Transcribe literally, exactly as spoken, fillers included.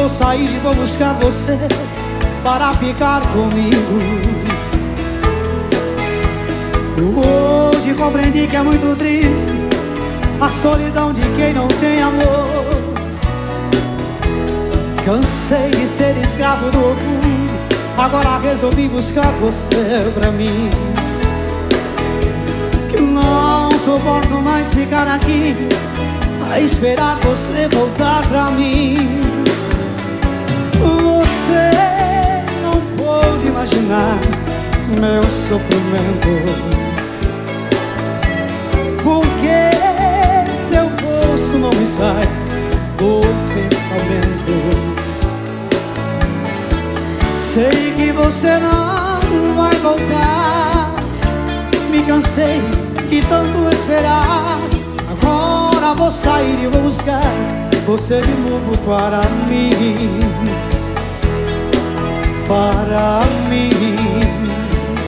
vou sair e vou buscar você para ficar comigo. Hoje compreendi que é muito triste a solidão de quem não tem amor. Cansei de ser escravo do orgulho, agora resolvi buscar você pra mim. Que não suporto mais ficar aqui a esperar você voltar pra mim. Você não pode imaginar meu sofrimento, porque seu rosto não me sai do pensamento. Sei que você não vai voltar, me cansei de tanto esperar. Agora vou sair e vou buscar você de novo para mim, para mim.